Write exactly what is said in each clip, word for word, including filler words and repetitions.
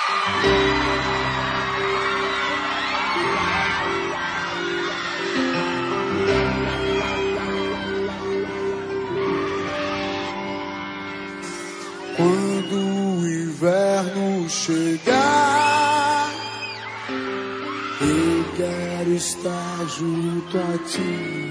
Quando o inverno chegar, eu quero estar junto a ti.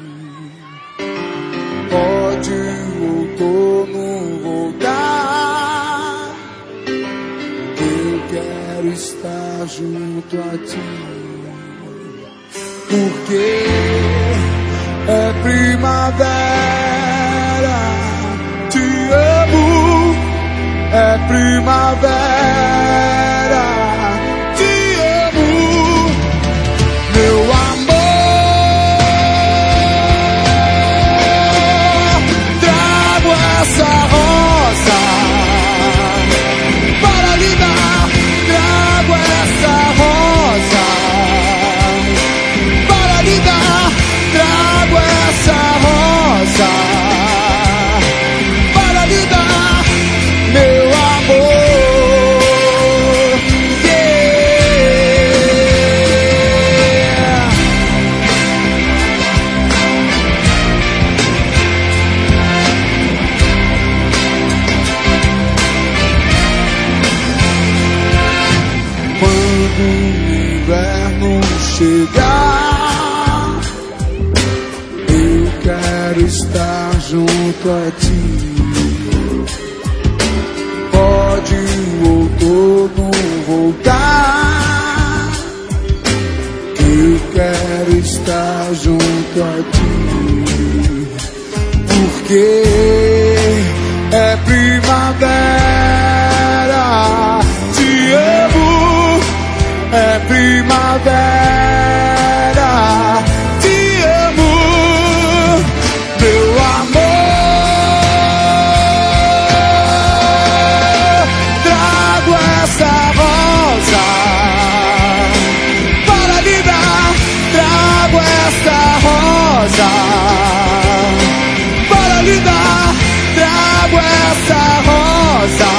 Pode o outono voltar, eu quero estar junto a ti. Porque é primavera, te amo, é primavera, te amo, meu amor. Trago essa rosa para lhe dar, trago essa rosa para lhe dar, trago essa rosa para lhe dar, meu amor. Quando o inverno chegar, eu quero estar junto a ti. Pode o outono voltar, eu quero estar junto a ti. Porque é primavera, te amo, é primavera, te amo, meu amor. Trago essa rosa para lhe dar, trago essa rosa para lhe dar, trago essa rosa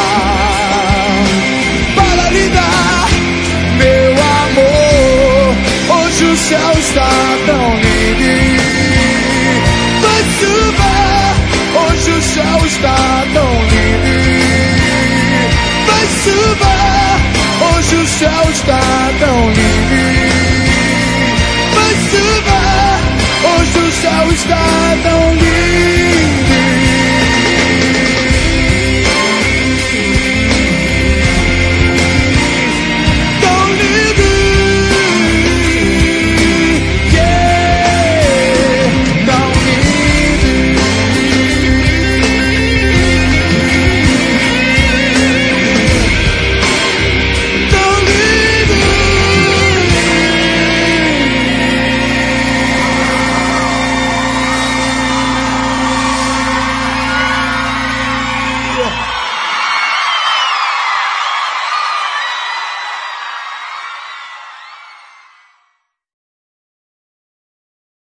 para lhe dar, meu amor. Hoje o céu está tão lindo, vai chover. Hoje o céu está tão lindo, vai chover. Hoje o céu está tão lindo, vai chover. Hoje o céu está tão lindo.